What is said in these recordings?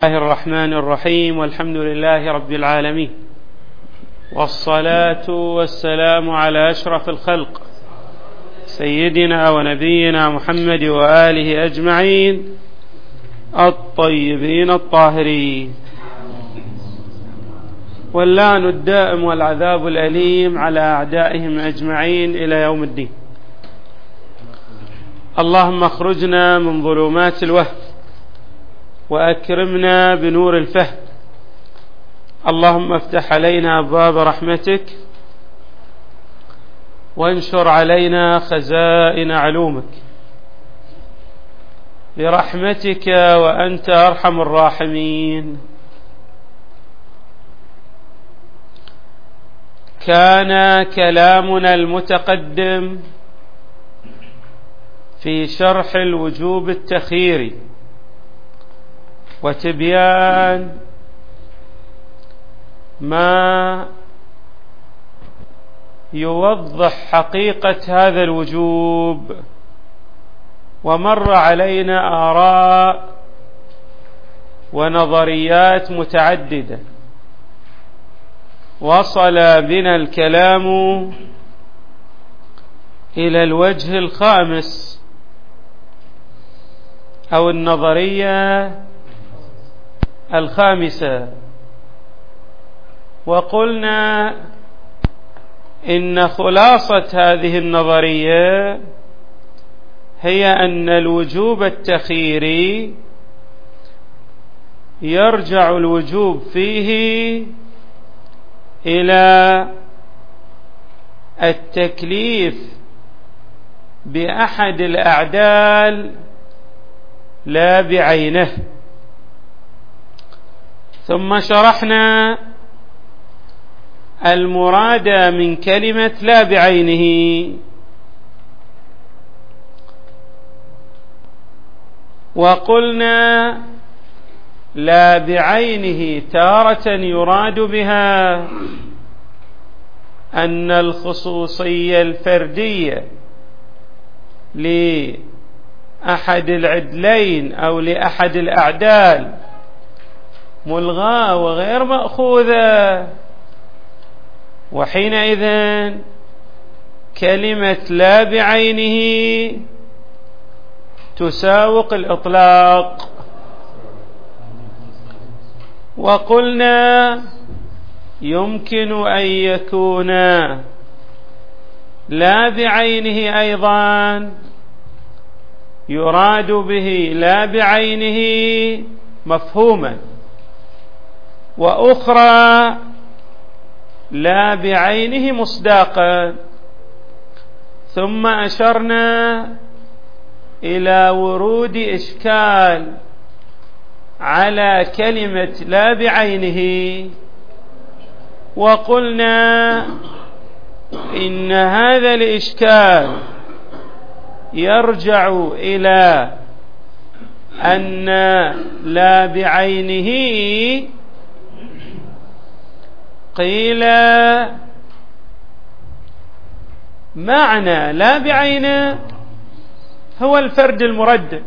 الله الرحمن الرحيم، والحمد لله رب العالمين، والصلاة والسلام على أشرف الخلق سيدنا ونبينا محمد وآله أجمعين الطيبين الطاهرين، واللعن الدائم والعذاب الأليم على أعدائهم أجمعين إلى يوم الدين. اللهم اخرجنا من ظلمات الوهم وأكرمنا بنور الفهم، اللهم افتح علينا أبواب رحمتك وانشر علينا خزائن علومك برحمتك وأنت أرحم الراحمين. كان كلامنا المتقدم في شرح الوجوب التخييري وتبيان ما يوضح حقيقة هذا الوجوب، ومر علينا آراء ونظريات متعددة، وصل بنا الكلام إلى الوجه الخامس أو النظرية الخامسة، وقلنا إن خلاصة هذه النظرية هي أن الوجوب التخييري يرجع الوجوب فيه إلى التكليف بأحد الأعدال لا بعينه. ثم شرحنا المراد من كلمة لا بعينه، وقلنا لا بعينه تارة يراد بها أن الخصوصية الفردية لأحد العدلين أو لأحد الأعدال ملغاة وغير مأخوذة، وحينئذ كلمة لا بعينه تساوق الإطلاق. وقلنا يمكن أن يكون لا بعينه أيضا يراد به لا بعينه مفهوما، وأخرى لا بعينه مصداقا. ثم أشرنا إلى ورود إشكال على كلمة لا بعينه، وقلنا إن هذا الإشكال يرجع إلى أن لا بعينه قيل معنى لا بعينه هو الفرد المردد،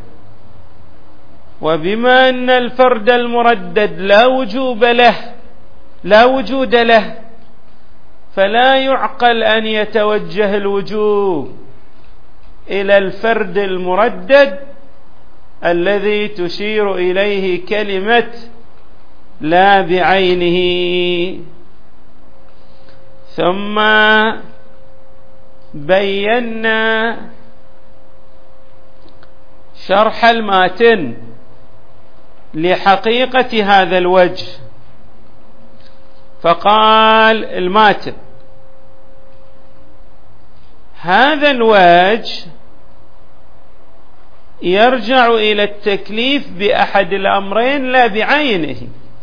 وبما أن الفرد المردد لا وجود له فلا يعقل أن يتوجه الوجوب إلى الفرد المردد الذي تشير إليه كلمة لا بعينه. ثم بينا شرح الماتن لحقيقة هذا الوجه، فقال الماتن هذا الوجه يرجع إلى التكليف بأحد الأمرين لا بعينه،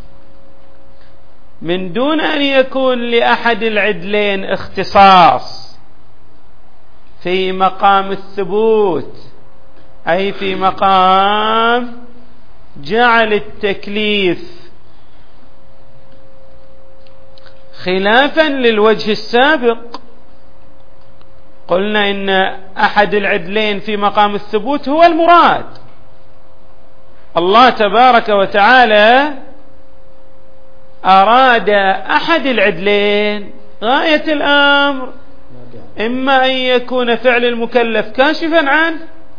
من دون أن يكون لأحد العدلين اختصاص في مقام الثبوت، أي في مقام جعل التكليف، خلافا للوجه السابق. قلنا إن أحد العدلين في مقام الثبوت هو المراد، الله تبارك وتعالى أراد أحد العدلين، غاية الأمر إما أن يكون فعل المكلف كاشفا عنه،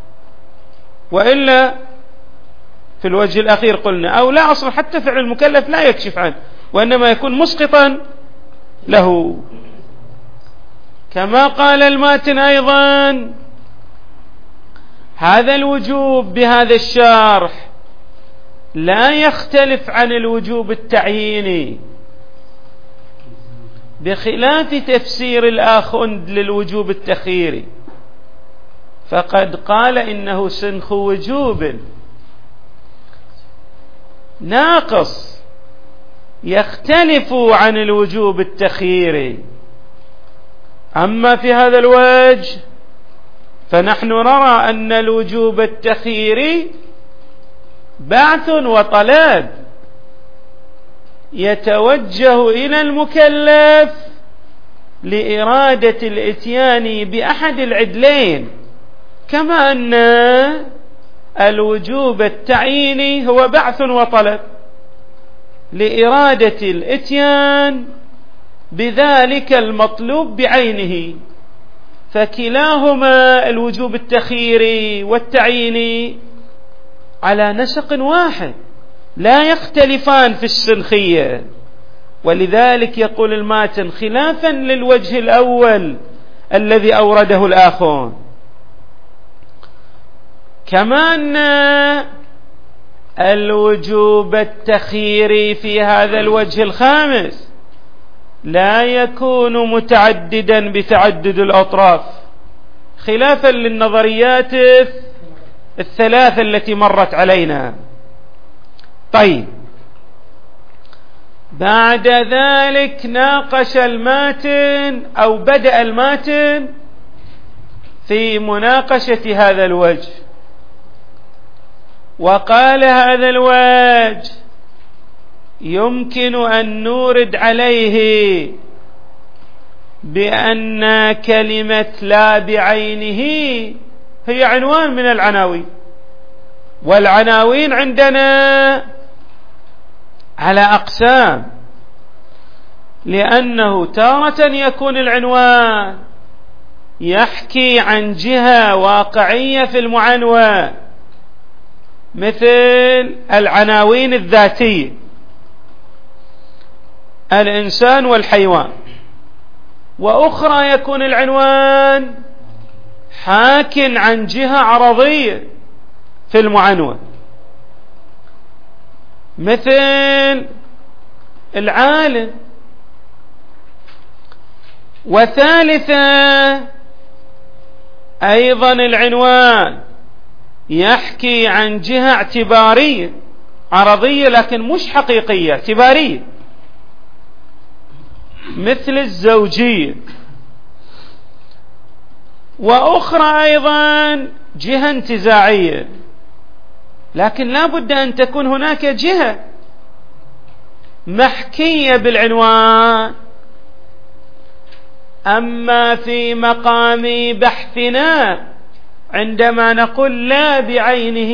وإلا في الوجه الأخير قلنا أو لا، أصلا حتى فعل المكلف لا يكشف عنه، وإنما يكون مسقطا له. كما قال الماتن أيضا: هذا الوجوب بهذا الشرح لا يختلف عن الوجوب التعييني، بخلاف تفسير الآخوند للوجوب التخييري، فقد قال إنه سنخ وجوب ناقص يختلف عن الوجوب التخييري. أما في هذا الوجه فنحن نرى أن الوجوب التخييري بعث وطلب يتوجه إلى المكلف لإرادة الإتيان بأحد العدلين، كما أن الوجوب التعييني هو بعث وطلب لإرادة الإتيان بذلك المطلوب بعينه، فكلاهما الوجوب التخييري والتعييني على نسق واحد لا يختلفان في السنخية. ولذلك يقول الماتن خلافا للوجه الأول الذي أورده الآخون، كما أن الوجوب التخييري في هذا الوجه الخامس لا يكون متعددا بتعدد الأطراف، خلافا للنظريات الثلاثة التي مرت علينا. طيب، بعد ذلك ناقش الماتن أو بدأ الماتن في مناقشة هذا الوجه، وقال هذا الوجه يمكن أن نورد عليه بأن كلمة لا بعينه هي عنوان من العناوين، والعناوين عندنا على أقسام، لأنه تارة يكون العنوان يحكي عن جهة واقعية في المعنون مثل العناوين الذاتية، الإنسان والحيوان، وأخرى يكون العنوان حاكٍ عن جهة عرضية في المعنون مثل العالم، وثالثا أيضا العنوان يحكي عن جهة اعتبارية عرضية لكن مش حقيقية، اعتبارية مثل الزوجية، وأخرى أيضا جهة انتزاعية، لكن لا بد أن تكون هناك جهة محكية بالعنوان. أما في مقام بحثنا عندما نقول لا بعينه،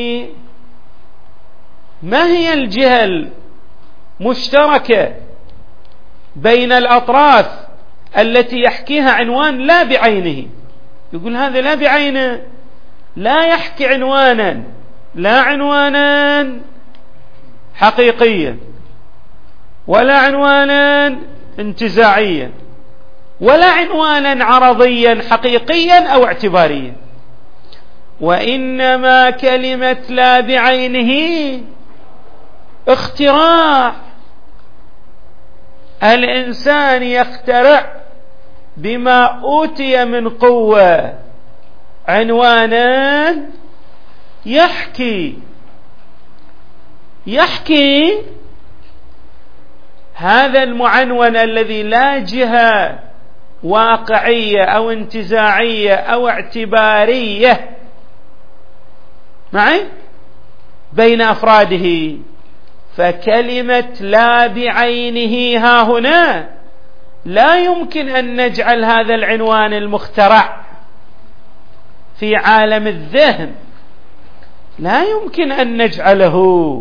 ما هي الجهة المشتركة بين الأطراف التي يحكيها عنوان لا بعينه؟ يقول هذا لا بعينه لا يحكي عنوانا، لا عنوانا حقيقيا ولا عنوانا انتزاعيا ولا عنوانا عرضيا حقيقيا أو اعتباريا، وإنما كلمة لا بعينه اختراع، الإنسان يخترع بما أوتي من قوة عنوانا يحكي هذا المعنون الذي لا جهة واقعية أو انتزاعية أو اعتبارية معي بين أفراده. فكلمة لا بعينه ها هنا لا يمكن أن نجعل هذا العنوان المخترع في عالم الذهن لا يمكن أن نجعله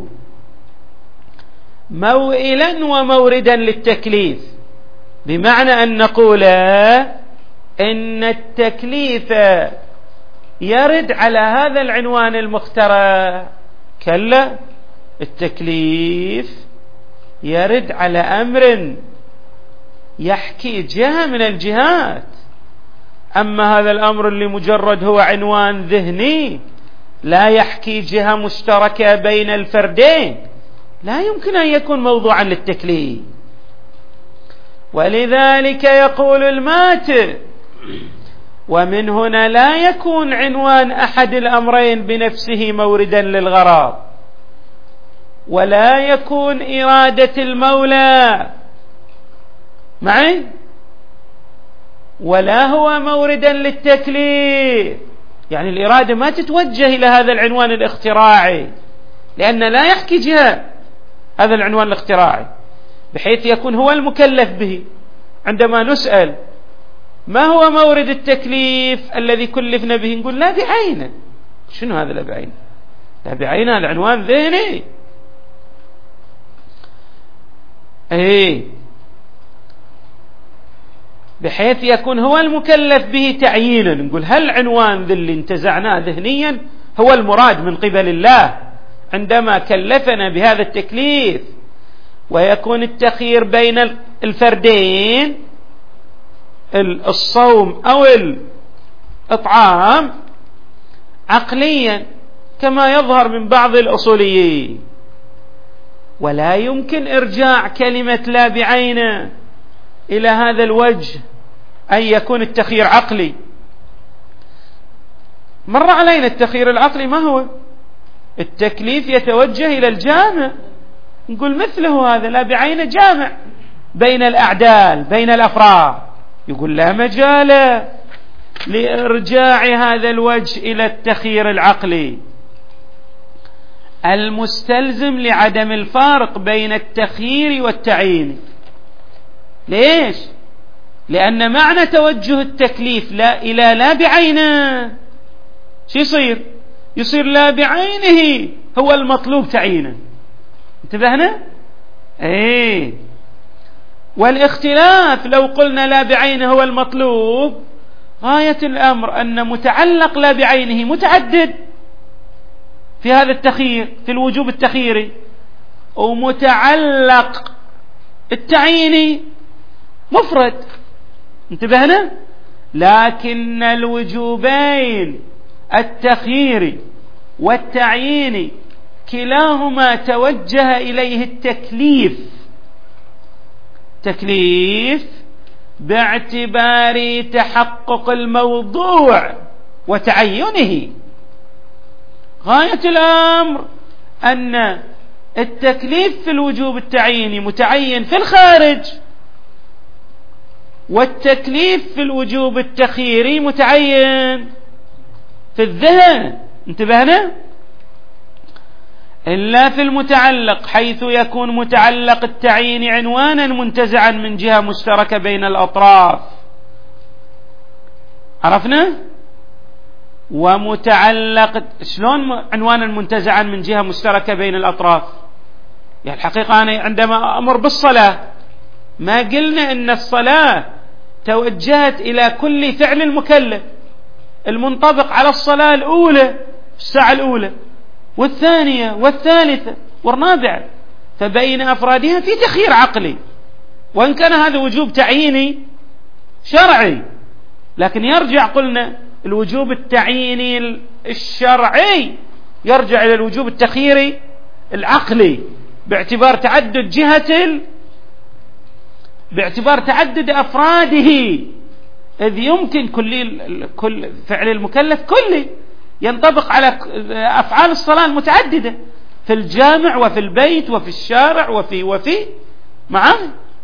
موئلا وموردا للتكليف، بمعنى أن نقول إن التكليف يرد على هذا العنوان المخترع. كلا، التكليف يرد على أمر يحكي جهة من الجهات، أما هذا الأمر اللي مجرد هو عنوان ذهني لا يحكي جهة مشتركة بين الفردين لا يمكن أن يكون موضوعا للتكليف. ولذلك يقول الماتع: ومن هنا لا يكون عنوان أحد الأمرين بنفسه موردا للغرض، ولا يكون إرادة المولى معي ولا هو موردا للتكليف. يعني الإرادة ما تتوجه إلى هذا العنوان الاختراعي، لأن لا يحكي جهة هذا العنوان الاختراعي بحيث يكون هو المكلف به. عندما نسأل ما هو مورد التكليف الذي كلفنا به، نقول لا بعينه. شنو هذا لا بعينه؟ لا بعينه العنوان ذهني. بحيث يكون هو المكلف به تعيينا. نقول هل عنوان ذا اللي انتزعناه ذهنيا هو المراد من قبل الله عندما كلفنا بهذا التكليف، ويكون التخيير بين الفردين الصوم أو الإطعام عقليا كما يظهر من بعض الأصوليين. ولا يمكن إرجاع كلمة لا بعينه إلى هذا الوجه أن يكون التخيير عقلي. مر علينا التخيير العقلي ما هو؟ التكليف يتوجه إلى الجامع، نقول مثله هذا لا بعينه جامع بين الأعدال بين الأفراد. يقول لا مجال لإرجاع هذا الوجه إلى التخيير العقلي المستلزم لعدم الفارق بين التخيير والتعيين. ليش؟ لأن معنى توجه التكليف إلى لا بعينه شو يصير لا بعينه هو المطلوب تعيينه. انتبهنا؟ والاختلاف لو قلنا لا بعينه هو المطلوب، غاية الأمر أن متعلق لا بعينه متعدد في هذا التخيير في الوجوب التخييري، ومتعلق التعييني مفرد. انتبهنا؟ لكن الوجوبين التخييري والتعييني كلاهما توجه إليه التكليف باعتبار تحقق الموضوع وتعينه. غاية الأمر أن التكليف في الوجوب التعييني متعين في الخارج، والتكليف في الوجوب التخييري متعين في الذهن. انتبهنا؟ إلا في المتعلق، حيث يكون متعلق التعيين عنوانا منتزعا من جهة مشتركة بين الأطراف. عرفنا؟ ومتعلق شلون عنوانا منتزعا من جهة مشتركة بين الأطراف؟ يعني الحقيقة أنا عندما أمر بالصلاة ما قلنا إن الصلاة توجهت إلى كل فعل المكلف المنطبق على الصلاة الأولى الساعة الأولى والثانية والثالثة والرابعة، فبين أفرادها في تخيير عقلي، وإن كان هذا وجوب تعييني شرعي، لكن يرجع قلنا الوجوب التعييني الشرعي يرجع إلى الوجوب التخييري العقلي باعتبار تعدد أفراده، إذ يمكن كل فعل المكلف كلي ينطبق على أفعال الصلاة المتعددة في الجامع وفي البيت وفي الشارع وفي معه.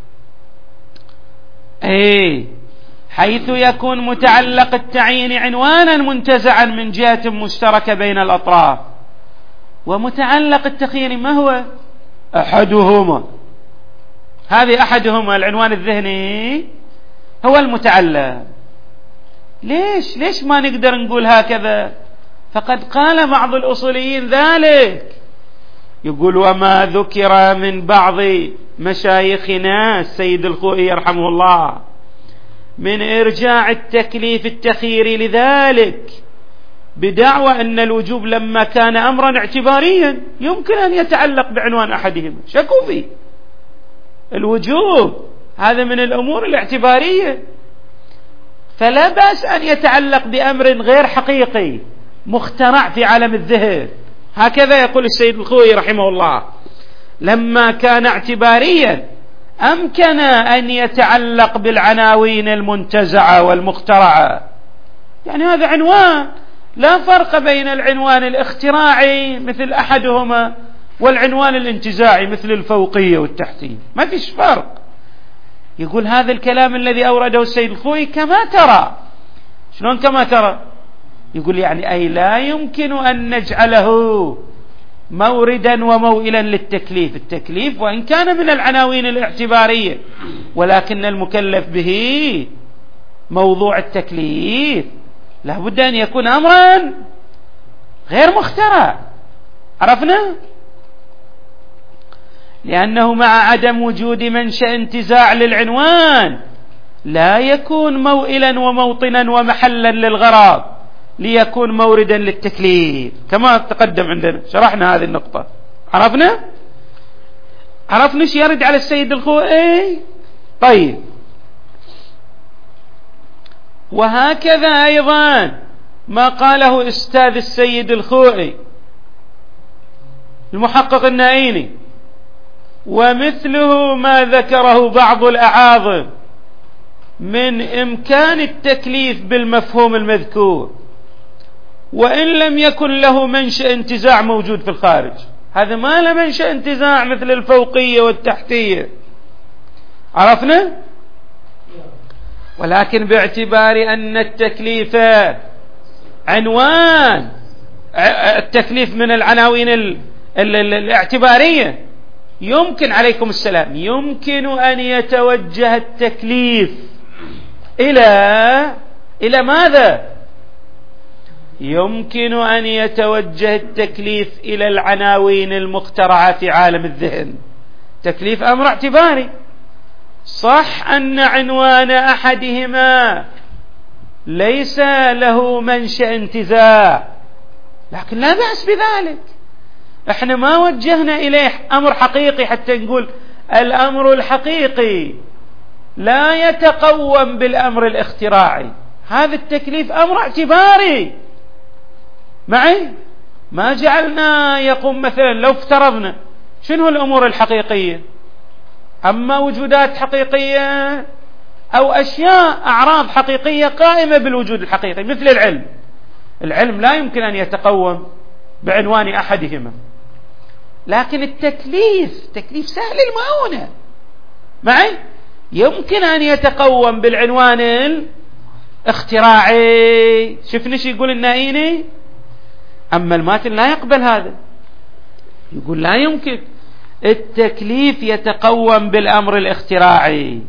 حيث يكون متعلق التعيين عنوانا منتزعا من جهة مشتركة بين الأطراف، ومتعلق التخيير ما هو؟ أحدهما. هذه أحدهما العنوان الذهني هو المتعلق. ليش ما نقدر نقول هكذا؟ فقد قال بعض الأصوليين ذلك، يقول: وما ذكر من بعض مشايخنا السيد الخوئي يرحمه الله من إرجاع التكليف التخييري لذلك بدعوى أن الوجوب لما كان أمرا اعتباريا يمكن أن يتعلق بعنوان أحدهما، شكوا فيه. الوجوب هذا من الأمور الاعتبارية، فلا بأس أن يتعلق بأمر غير حقيقي مخترع في عالم الذهن. هكذا يقول السيد الخوئي رحمه الله: لما كان اعتباريا أمكن أن يتعلق بالعناوين المنتزعة والمخترعة. يعني هذا عنوان، لا فرق بين العنوان الاختراعي مثل أحدهما والعنوان الانتزاعي مثل الفوقية والتحتية، ما فيش فرق. يقول هذا الكلام الذي أورده السيد الخوئي كما ترى. شلون كما ترى؟ يقول يعني أي لا يمكن أن نجعله موردا وموئلا للتكليف. التكليف وإن كان من العناوين الاعتبارية، ولكن المكلف به موضوع التكليف لا بد أن يكون أمرا غير مخترع. عرفنا؟ لأنه مع عدم وجود منشأ انتزاع للعنوان لا يكون موئلا وموطنا ومحلا للغرض ليكون موردا للتكليف، كما تقدم عندنا شرحنا هذه النقطة. عرفنا ايش يرد على السيد الخوئي. طيب، وهكذا أيضا ما قاله أستاذ السيد الخوئي المحقق النائيني، ومثله ما ذكره بعض الأعاظم من إمكان التكليف بالمفهوم المذكور وإن لم يكن له منشأ انتزاع موجود في الخارج. هذا ما له منشأ انتزاع مثل الفوقية والتحتية. عرفنا؟ ولكن باعتبار أن التكليف عنوان، التكليف من العناوين الاعتبارية، يمكن عليكم السلام يمكن أن يتوجه التكليف إلى ماذا؟ يمكن أن يتوجه التكليف إلى العناوين المخترعة في عالم الذهن. تكليف أمر اعتباري، صح أن عنوان أحدهما ليس له منشأ انتزاع، لكن لا بأس بذلك. احنا ما وجهنا إليه أمر حقيقي حتى نقول الأمر الحقيقي لا يتقوم بالأمر الاختراعي. هذا التكليف أمر اعتباري معي، ما جعلنا يقوم مثلا. لو افترضنا شنو الأمور الحقيقية؟ أما وجودات حقيقية أو أشياء أعراض حقيقية قائمة بالوجود الحقيقي مثل العلم لا يمكن أن يتقوم بعنوان أحدهما، لكن تكليف سهل المعونة معي يمكن أن يتقوم بالعنوان الاختراعي. شفنا شو يقول النائيني؟ أما الماتن لا يقبل هذا، يقول لا يمكن التكليف يتقوم بالأمر الاختراعي.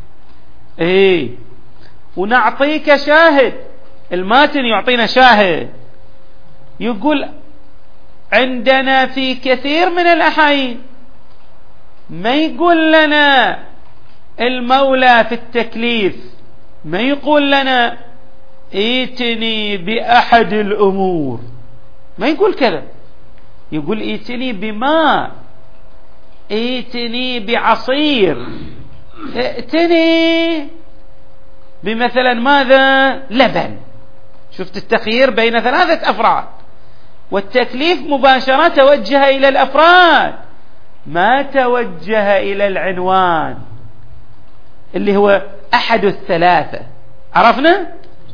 ونعطيك شاهد، الماتن يعطينا شاهد، يقول عندنا في كثير من الأحايين ما يقول لنا المولى في التكليف، ما يقول لنا ائتني بأحد الأمور، ما يقول كذا، يقول ائتني بماء، ائتني بعصير، ائتني بمثلا ماذا؟ لبن. شفت التخيير بين ثلاثة أفراد، والتكليف مباشرة توجه إلى الأفراد ما توجه إلى العنوان اللي هو أحد الثلاثة. عرفنا؟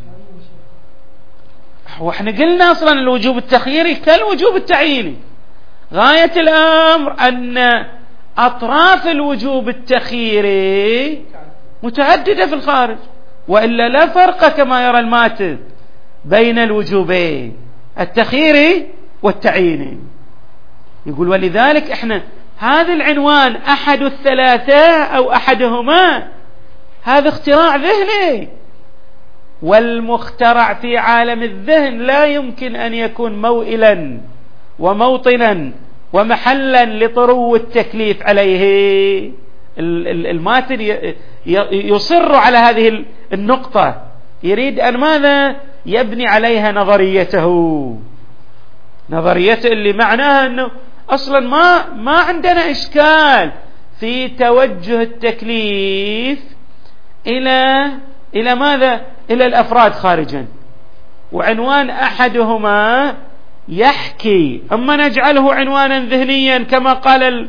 وإحنا قلنا أصلا الوجوب التخييري كالوجوب التعييني. غاية الأمر أن أطراف الوجوب التخييري متعددة في الخارج، وإلا لا فرق كما يرى الماتن بين الوجوبين التخييري والتعييني. يقول ولذلك إحنا هذا العنوان أحد الثلاثة أو أحدهما هذا اختراع ذهني، والمخترع في عالم الذهن لا يمكن أن يكون موئلا وموطنا ومحلا لطرو التكليف عليه. الماتن يصر على هذه النقطة، يريد أن ماذا؟ يبني عليها نظريته اللي معناها أنه أصلا ما عندنا إشكال في توجه التكليف إلى ماذا؟ إلى الأفراد خارجا، وعنوان أحدهما يحكي، أما نجعله عنوانا ذهنيا كما قال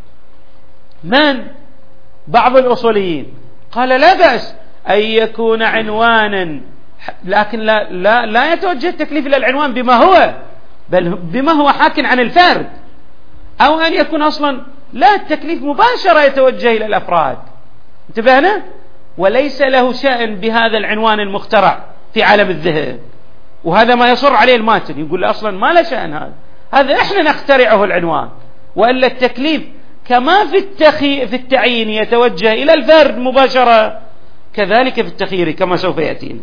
بعض الأصوليين، قال لا بأس أن يكون عنوانا، لكن لا يتوجه التكليف إلى العنوان بما هو، بل بما هو حاك عن الفرد، أو أن يكون أصلا لا، التكليف مباشرة يتوجه إلى الأفراد. انتبهنا؟ وليس له شأن بهذا العنوان المخترع في عالم الذهن، وهذا ما يصر عليه الماتن، يقول أصلا ما له شأن، هذا إحنا نخترعه العنوان، وإلا التكليف كما في التعيين يتوجه إلى الفرد مباشرة، كذلك في التخيير كما سوف يأتينا.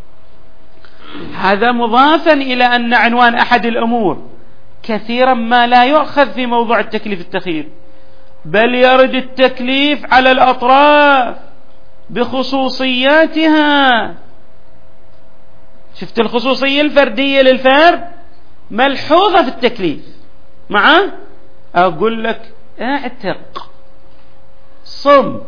هذا مضافا إلى أن عنوان أحد الأمور كثيرا ما لا يؤخذ في موضوع التكليف التخيير، بل يرد التكليف على الأطراف بخصوصياتها. شفت الخصوصية الفردية للفرد ملحوظة في التكليف، أقول لك اعتق، صم،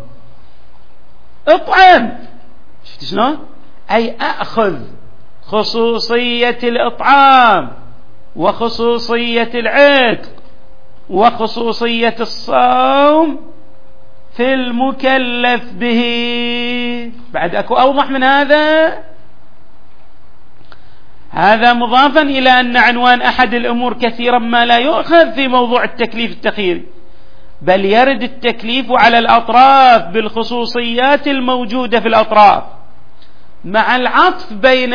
اطعم، شفت شلون؟ أي أخذ خصوصية الإطعام وخصوصية العتق وخصوصية الصوم في المكلف به. بعد أكو أوضح من هذا؟ هذا مضافا إلى أن عنوان أحد الأمور كثيرا ما لا يؤخذ في موضوع التكليف التخييري، بل يرد التكليف على الأطراف بالخصوصيات الموجودة في الأطراف، مع العطف بين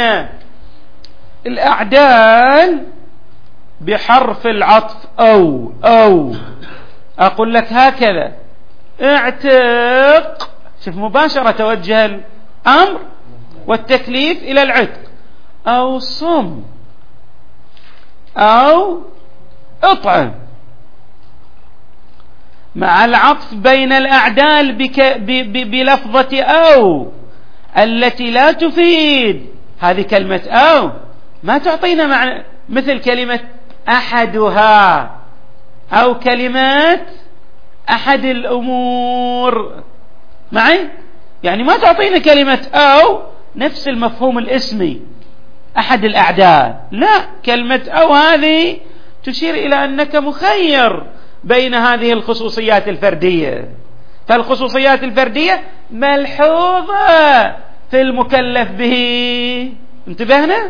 الأعدال بحرف العطف أو أقول لك هكذا اعتق، شوف مباشرة توجه الأمر والتكليف إلى العتق، أو صم، أو اطعم، مع العطف بين الأعدال بلفظة أو التي لا تفيد. هذه كلمة أو ما تعطينا معنى، مثل كلمة أحدها أو كلمات أحد الأمور معي، يعني ما تعطينا كلمة أو نفس المفهوم الاسمي أحد الأعداد، لا، كلمة أو هذه تشير إلى أنك مخير بين هذه الخصوصيات الفردية، فالخصوصيات الفردية ملحوظة في المكلف به. انتبهنا؟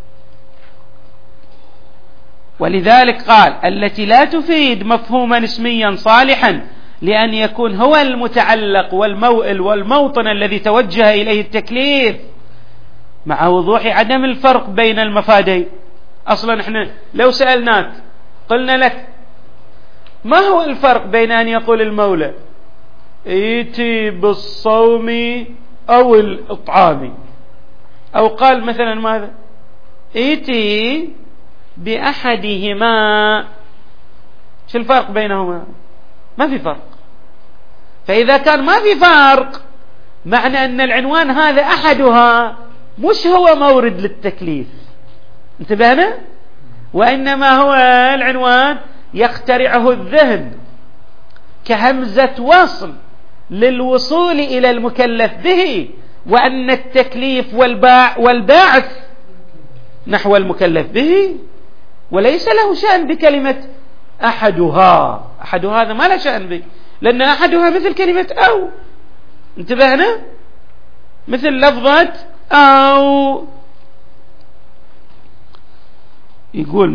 ولذلك قال التي لا تفيد مفهوما اسميا صالحا لأن يكون هو المتعلق والموئل والموطن الذي توجه إليه التكليف، مع وضوح عدم الفرق بين المفادين. أصلا احنا لو سألناك قلنا لك ما هو الفرق بين أن يقول المولى ائتي بالصوم أو الإطعام، أو قال مثلا ماذا ائتي بأحدهما، شو الفرق بينهما؟ ما في فرق. فإذا كان ما في فرق، معنى أن العنوان هذا أحدها مش هو مورد للتكليف. انتبهنا؟ وإنما هو العنوان يخترعه الذهن كهمزة وصل للوصول إلى المكلف به، وأن التكليف والباعث نحو المكلف به، وليس له شأن بكلمة أحدها. هذا ما له شأن به، لأن أحدها مثل كلمة أو. انتبهنا؟ مثل لفظة أو، يقول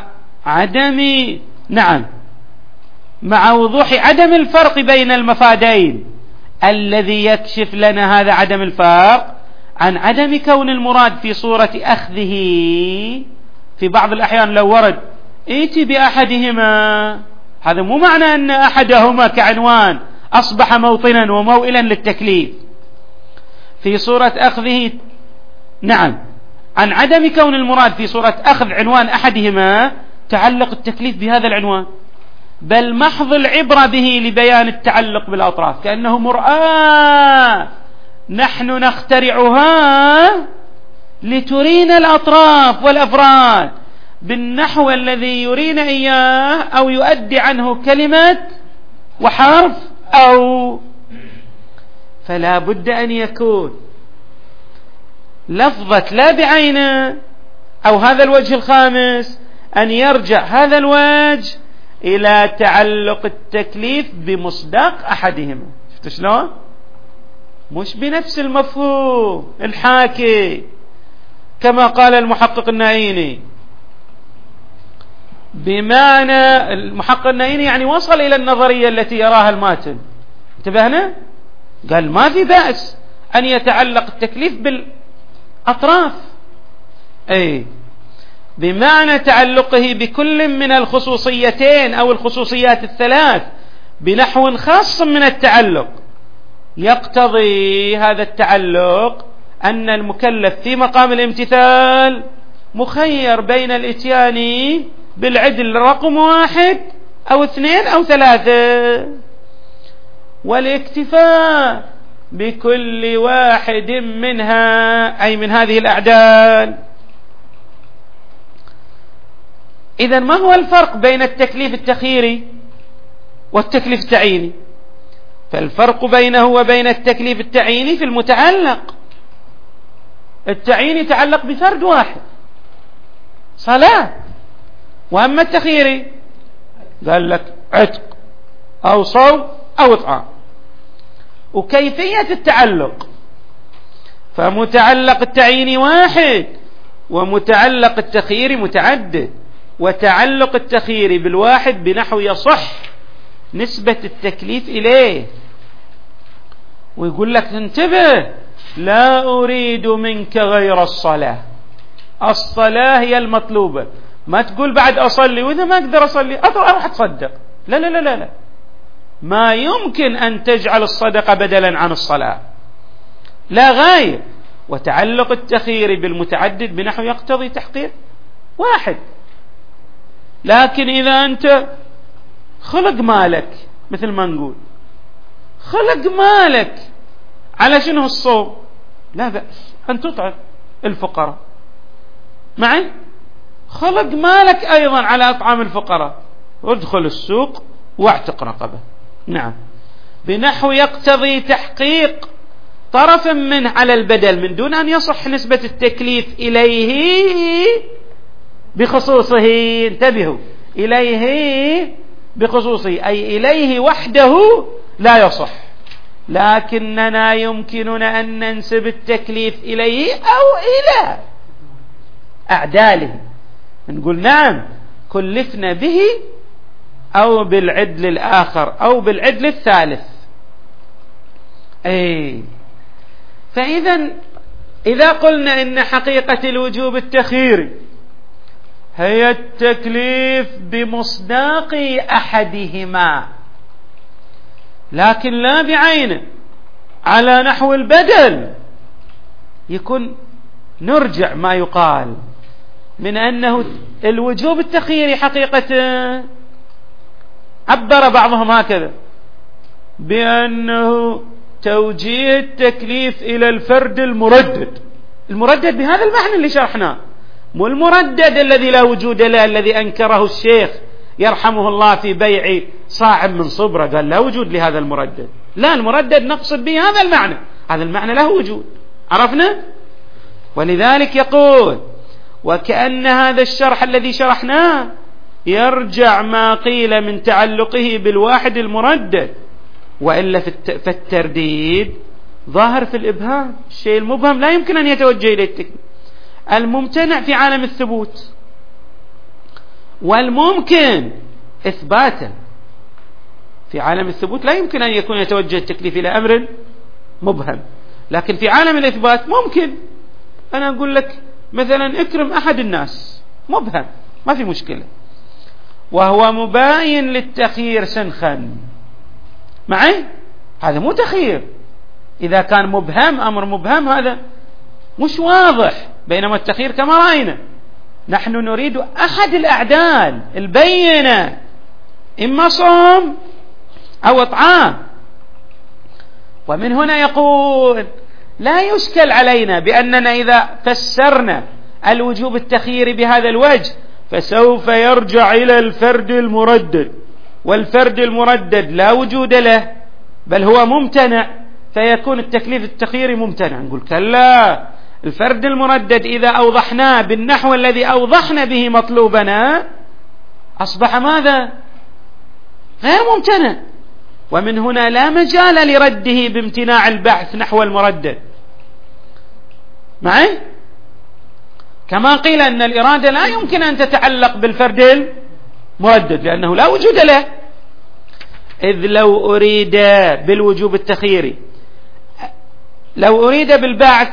مع وضوح عدم الفرق بين المفادين الذي يكشف لنا هذا عدم الفرق عن عدم كون المراد في صورة أخذه. في بعض الأحيان لو ورد ائتي بأحدهما، هذا مو معنى أن أحدهما كعنوان أصبح موطنا وموئلا للتكليف. في صورة أخذه نعم، عن عدم كون المراد في صورة أخذ عنوان أحدهما تعلق التكليف بهذا العنوان، بل محض العبرة به لبيان التعلق بالأطراف، كأنه مرآة نحن نخترعها لترينا الأطراف والأفراد بالنحو الذي يرينا إياه أو يؤدي عنه كلمة وحرف فلا بد أن يكون لفظة لا بعينه، أو هذا الوجه الخامس أن يرجع هذا الوجه إلى تعلق التكليف بمصداق أحدهما. شفت شلون؟ مش بنفس المفهوم الحاكي كما قال المحقق النائيني، بمعنى المحقق النائيني يعني وصل إلى النظرية التي يراها الماتن. انتبهنا؟ قال ما في بأس أن يتعلق التكليف بالأطراف، بمعنى تعلقه بكل من الخصوصيتين أو الخصوصيات الثلاث بنحو خاص من التعلق، يقتضي هذا التعلق أن المكلف في مقام الامتثال مخير بين الاتيان بالعدل رقم 1 أو 2 أو 3، والاكتفاء بكل واحد منها أي من هذه الأعدال. إذن ما هو الفرق بين التكليف التخييري والتكليف التعييني؟ فالفرق بينه وبين التكليف التعييني في المتعلق. التعييني يتعلق بفرد واحد صلاة، وأما التخييري قال لك عتق أو صوم أو إطعام. وكيفية التعلق، فمتعلق التعييني واحد ومتعلق التخييري متعدد، وتعلق التخييري بالواحد بنحو يصح نسبة التكليف إليه. ويقول لك انتبه، لا أريد منك غير الصلاة، الصلاة هي المطلوبة، ما تقول بعد أصلي وإذا ما أقدر أصلي أروح أتصدق، لا لا لا لا، ما يمكن أن تجعل الصدقة بدلا عن الصلاة، لا غاية. وتعلق التخيير بالمتعدد بنحو يقتضي تحقيق واحد. لكن إذا أنت خلق مالك، مثل ما نقول خلق مالك على شنو الصوم، لا بأس أن تطعم الفقراء، معي خلق مالك أيضا على أطعام الفقراء، ادخل السوق واعتق رقبة، نعم، بنحو يقتضي تحقيق طرف منه على البدل من دون أن يصح نسبة التكليف إليه بخصوصه. انتبهوا، إليه بخصوصه أي إليه وحده لا يصح، لكننا يمكننا أن ننسب التكليف إليه أو إلى أعداله، نقول نعم كلفنا به أو بالعدل الآخر أو بالعدل الثالث. إذا قلنا إن حقيقة الوجوب التخييري هي التكليف بمصداق أحدهما لكن لا بعينه على نحو البدل، يكون نرجع ما يقال من أنه الوجوب التخييري حقيقة عبر بعضهم هكذا بأنه توجيه التكليف إلى الفرد المردد بهذا المعنى اللي شرحناه، مو المردد الذي لا وجود له الذي أنكره الشيخ يرحمه الله في بيع صاع من صبرة، قال لا وجود لهذا المردد، لا، المردد نقصد به هذا المعنى، هذا المعنى له وجود، عرفنا؟ ولذلك يقول وكأن هذا الشرح الذي شرحناه يرجع ما قيل من تعلقه بالواحد المردد، وإلا فالترديد ظاهر في الإبهام، الشيء المبهم لا يمكن أن يتوجه إليه التكليف، الممتنع في عالم الثبوت والممكن إثباتا في عالم الثبوت لا يمكن أن يكون يتوجه التكليف إلى أمر مبهم، لكن في عالم الإثبات ممكن. أنا أقول لك مثلا اكرم أحد الناس، مبهم ما في مشكلة، وهو مباين للتخيير سنخا، معي هذا مو تخيير. إذا كان مبهم أمر مبهم هذا مش واضح، بينما التخيير كما رأينا نحن نريد أحد الأعدال البينة، إما صوم أو إطعام. ومن هنا يقول لا يشكل علينا بأننا إذا فسرنا الوجوب التخييري بهذا الوجه فسوف يرجع إلى الفرد المردد، والفرد المردد لا وجود له بل هو ممتنع، فيكون التكليف التخييري ممتنع. نقول كلا، الفرد المردد إذا أوضحناه بالنحو الذي أوضحنا به مطلوبنا أصبح ماذا؟ غير ممتنع، ومن هنا لا مجال لرده بامتناع البحث نحو المردد. معي؟ كما قيل أن الإرادة لا يمكن أن تتعلق بالفرد المردد لأنه لا وجود له، إذ لو أريد بالوجوب التخييري، لو أريد بالبعث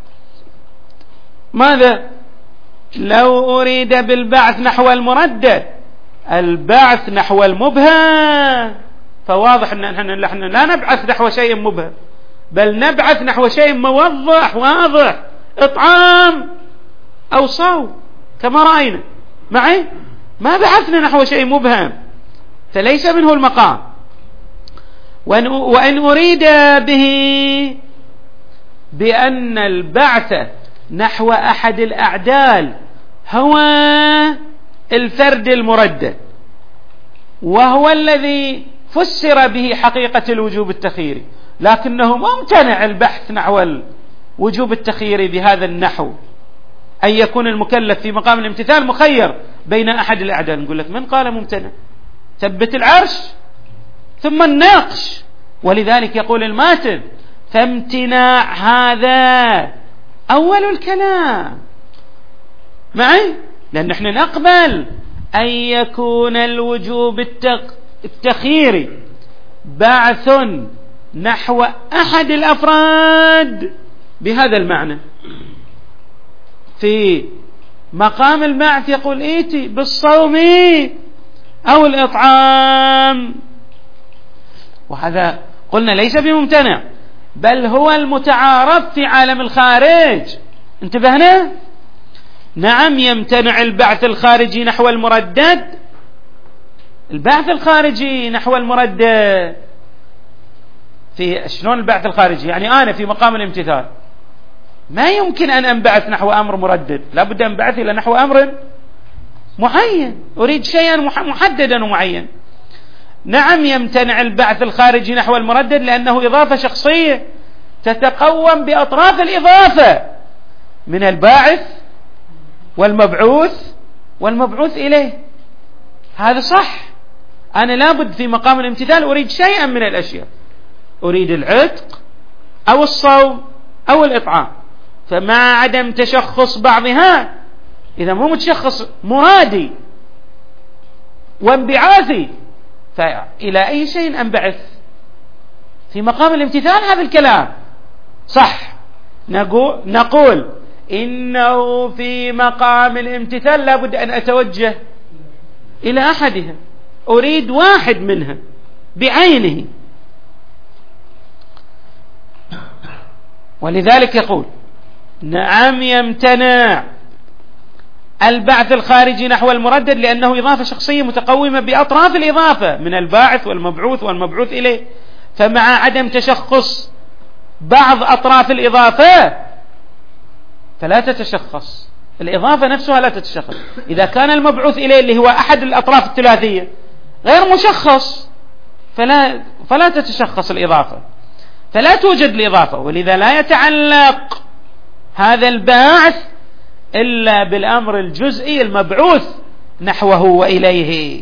ماذا؟ لو أريد بالبعث نحو المردد، البعث نحو المبهم، فواضح أن نحن لا نبعث نحو شيء مبهم بل نبعث نحو شيء موضح واضح، إطعام أو صوم كما رأينا. معي؟ ما بعثنا نحو شيء مبهم، فليس منه المقام. وإن أريد به بأن البعث نحو أحد الأعدال هو الفرد المردد، وهو الذي فسر به حقيقة الوجوب التخييري، لكنه ممتنع البحث نحو الوجوب التخييري بهذا النحو، أن يكون المكلف في مقام الامتثال مخير بين أحد الأعدال. نقول لك من قال ممتنع؟ ثبت العرش ثم الناقش. ولذلك يقول الماتن فامتناع هذا أول الكلام. معي؟ لأن نحن نقبل أن يكون الوجوب التخييري بعث نحو أحد الأفراد بهذا المعنى. في مقام البعث يقول ائتي بالصوم أو الإطعام، وهذا قلنا ليس بممتنع بل هو المتعارف في عالم الخارج. انتبهنا؟ نعم، يمتنع البعث الخارجي نحو المردد. البعث الخارجي نحو المردد في شلون البعث الخارجي؟ يعني أنا في مقام الامتثال ما يمكن أن أنبعث نحو أمر مردد، لابد أن أنبعث إلى نحو أمر معين، أريد شيئا محددا ومعين. نعم، يمتنع البعث الخارجي نحو المردد لأنه إضافة شخصية تتقوم بأطراف الإضافة من الباعث والمبعوث والمبعوث إليه. هذا صح، أنا لابد في مقام الامتثال أريد شيئا من الأشياء، أريد العتق أو الصوم أو الإطعام، فمع عدم تشخص بعضها، إذا مو متشخص مرادي وانبعاثي، فإلى أي شيء أنبعث؟ في مقام الامتثال هذا الكلام صح، نقول إنه في مقام الامتثال لابد أن أتوجه إلى أحدها، أريد واحد منها بعينه. ولذلك يقول نعم، يمتنع البعث الخارجي نحو المردد لأنه إضافة شخصية متقومة بأطراف الإضافة من الباعث والمبعوث والمبعوث إليه، فمع عدم تشخص بعض أطراف الإضافة فلا تتشخص الإضافة نفسها، لا تتشخص. إذا كان المبعوث إليه اللي هو أحد الأطراف الثلاثية غير مشخص فلا تتشخص الإضافة، فلا توجد الإضافة، ولذا لا يتعلق هذا الباعث إلا بالأمر الجزئي المبعوث نحوه وإليه.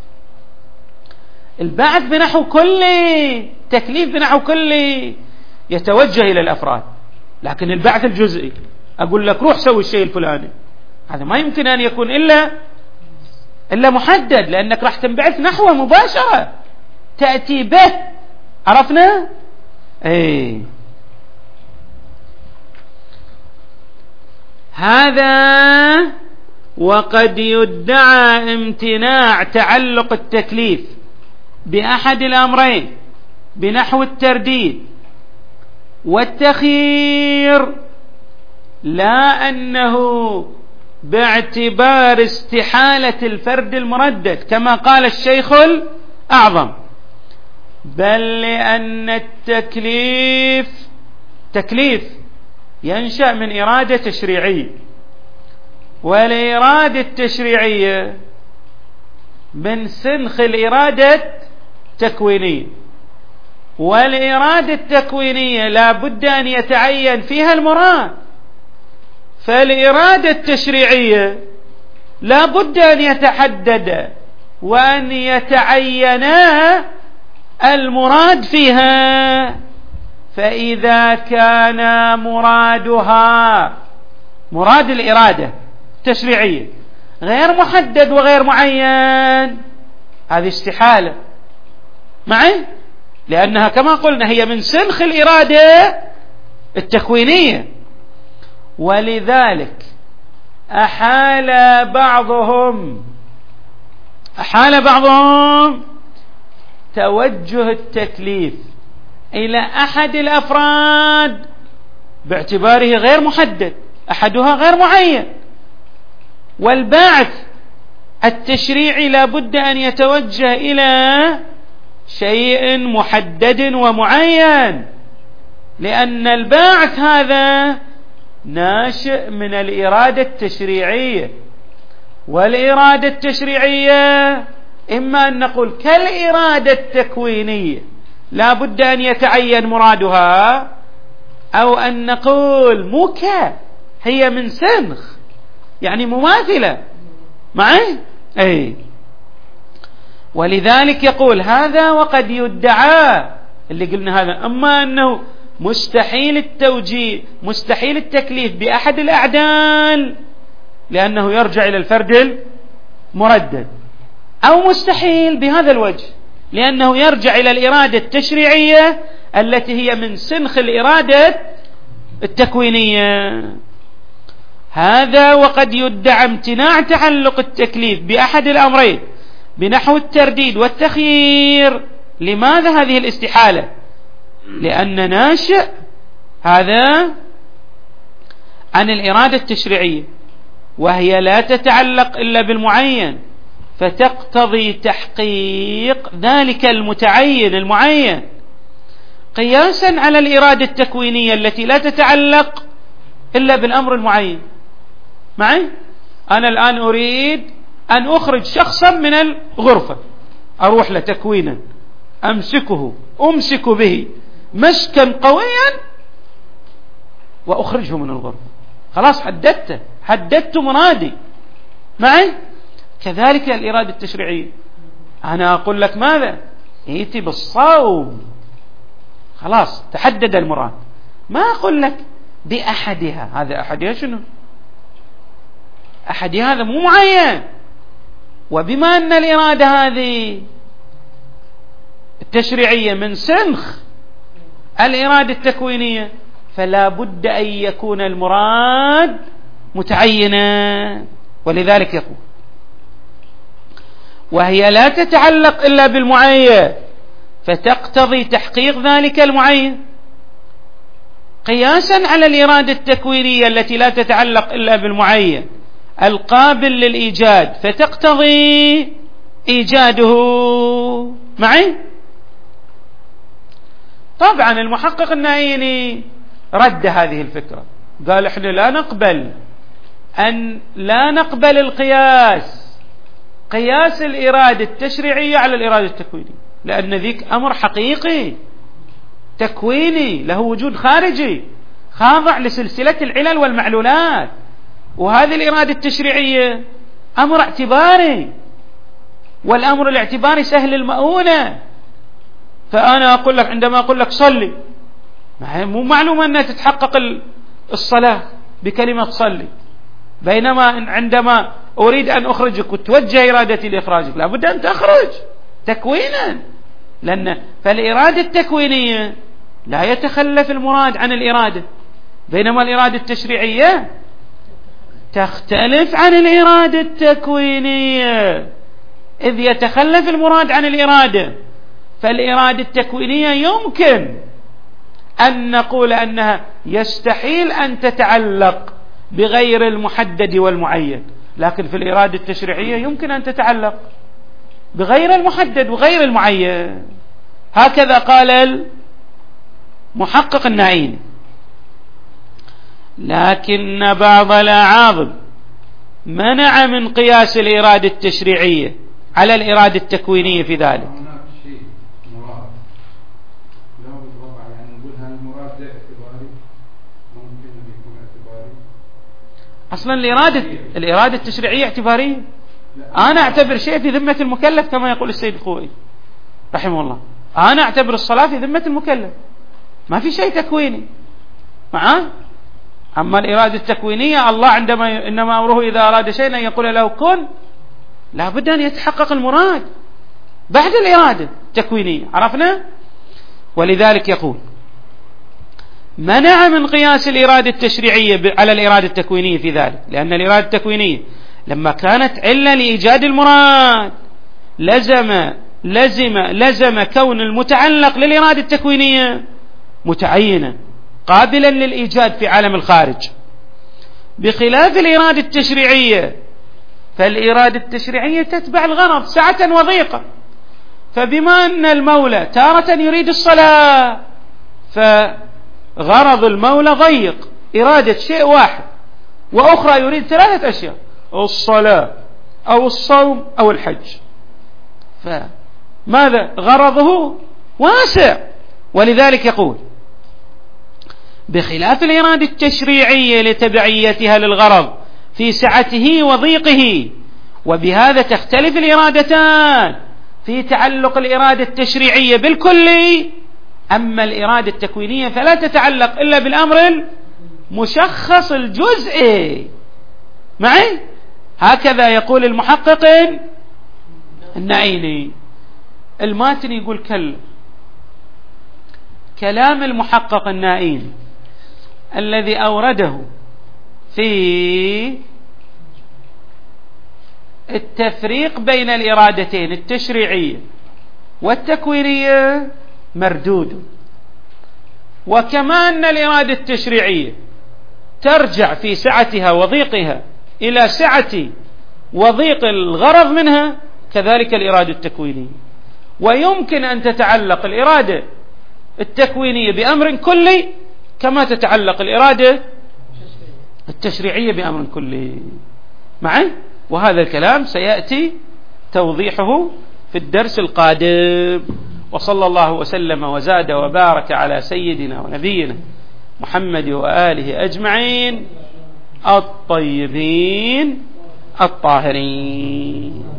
البعث بنحو كلي، تكليف بنحو كلي يتوجه إلى الأفراد، لكن البعث الجزئي أقول لك روح سوي الشيء الفلاني، هذا ما يمكن أن يكون إلا محدد، لأنك راح تنبعث نحوه مباشرة تأتي به. عرفنا؟ ايه، هذا وقد يدعى امتناع تعلق التكليف بأحد الأمرين بنحو الترديد والتخيير لا أنه باعتبار استحالة الفرد المردد كما قال الشيخ الأعظم، بل لأن التكليف ينشأ من إرادة تشريعية، والإرادة التشريعية من سنخ الإرادة التكوينية، والإرادة التكوينية لا بد أن يتعين فيها المراد، فالإرادة التشريعية لا بد أن يتحدد وأن يتعين المراد فيها. فإذا كان مراد الإرادة التشريعية غير محدد وغير معين، هذه استحالة معي، لأنها كما قلنا هي من سنخ الإرادة التكوينية. ولذلك أحال بعضهم توجه التكليف إلى أحد الأفراد باعتباره غير محدد، أحدها غير معين، والباعث التشريعي لا بد أن يتوجه إلى شيء محدد ومعين، لأن الباعث هذا ناشئ من الإرادة التشريعية، والإرادة التشريعية إما أن نقول كالإرادة التكوينية لا بد أن يتعين مرادها، أو أن نقول مو هي من سنخ، يعني مماثلة معي. أي ولذلك يقول هذا وقد يدعى اللي قلنا هذا، أما أنه مستحيل التكليف بأحد الأعدال لأنه يرجع إلى الفرد المردد، أو مستحيل بهذا الوجه لأنه يرجع إلى الإرادة التشريعية التي هي من سنخ الإرادة التكوينية. هذا وقد يدعى امتناع تعلق التكليف بأحد الأمرين بنحو الترديد والتخيير. لماذا هذه الاستحالة؟ لأن ناشئ هذا عن الإرادة التشريعية، وهي لا تتعلق إلا بالمعين، فتقتضي تحقيق ذلك المتعين المعين قياسا على الإرادة التكوينية التي لا تتعلق إلا بالأمر المعين. معي؟ أنا الآن أريد أن أخرج شخصا من الغرفة، أروح له تكوينا، أمسك به مسكا قويا وأخرجه من الغرفة، خلاص حددت مرادي. معي؟ كذلك الإرادة التشريعية، أنا أقول لك ماذا؟ ائتي بالصوم، خلاص تحدد المراد، ما أقول لك بأحدها. هذا أحدها شنو؟ أحدها هذا مو معين، وبما أن الإرادة هذه التشريعية من سنخ الإرادة التكوينية فلا بد أن يكون المراد متعينا. ولذلك يقول وهي لا تتعلق إلا بالمعين، فتقتضي تحقيق ذلك المعين قياسا على الإرادة التكوينية التي لا تتعلق إلا بالمعين القابل للإيجاد، فتقتضي إيجاده. معي؟ طبعا المحقق النائيني رد هذه الفكرة، قال احنا لا نقبل قياس الإرادة التشريعية على الإرادة التكوينية، لأن ذيك أمر حقيقي تكويني له وجود خارجي خاضع لسلسلة العلل والمعلولات، وهذه الإرادة التشريعية أمر اعتباري، والأمر الاعتباري سهل المؤونة. فأنا أقول لك عندما أقول لك صلي، مو معلومة أنها تتحقق الصلاة بكلمة صلي، بينما عندما أريد أن أخرجك وتوجه إرادتي لإخراجك لابد أن تخرج تكوينا، فالإرادة التكوينية لا يتخلف المراد عن الإرادة، بينما الإرادة التشريعية تختلف عن الإرادة التكوينية إذ يتخلف المراد عن الإرادة. فالإرادة التكوينية يمكن أن نقول أنها يستحيل أن تتعلق بغير المحدد والمعين، لكن في الإرادة التشريعية يمكن أن تتعلق بغير المحدد وغير المعين. هكذا قال المحقق النعيمي. لكن بعض الأعاظم منع من قياس الإرادة التشريعية على الإرادة التكوينية في ذلك. هناك شيء مراد لو بالوضع، يعني نقول هل المراد ده اعتباري؟ ممكن أن يكون اعتباري. أصلا الإرادة التشريعية اعتبارية. أنا أعتبر شيء في ذمة المكلف كما يقول السيد الخوئي رحمه الله. أنا أعتبر الصلاة في ذمة المكلف، ما في شيء تكويني معاه. أما الإرادة التكوينية الله إنما أمره إذا أراد شيئا أن يقول له كن، لا بد أن يتحقق المراد بعد الإرادة التكوينية. عرفنا؟ ولذلك يقول منع من قياس الإرادة التشريعية على الإرادة التكوينية في ذلك، لأن الإرادة التكوينية لما كانت علة لإيجاد المراد لزم كون المتعلق للإرادة التكوينية متعينا قابلا للإيجاد في عالم الخارج، بخلاف الإرادة التشريعية. فالإرادة التشريعية تتبع الغرض سعة وضيقة، فبما أن المولى تارة يريد الصلاة فغرض المولى ضيق، إرادة شيء واحد، وأخرى يريد 3 أشياء: الصلاة أو الصوم أو الحج. فماذا غرضه واسع. ولذلك يقول بخلاف الإرادة التشريعية لتبعيتها للغرض في سعته وضيقه، وبهذا تختلف الإرادتان في تعلق الإرادة التشريعية بالكلي. أما الإرادة التكوينية فلا تتعلق إلا بالأمر المشخص الجزئي. معي؟ هكذا يقول المحقق النعيمي. الماتن يقول كلام المحقق النعيمي الذي أورده في التفريق بين الإرادتين التشريعية والتكوينية مردود. وكما أن الإرادة التشريعية ترجع في سعتها وضيقها إلى سعة وضيق الغرض منها، كذلك الإرادة التكوينية. ويمكن أن تتعلق الإرادة التكوينية بأمر كلي كما تتعلق الإرادة التشريعية بأمر كلي. معي؟ وهذا الكلام سيأتي توضيحه في الدرس القادم. وصلى الله وسلم وزاد وبارك على سيدنا ونبينا محمد وآله أجمعين الطيبين الطاهرين.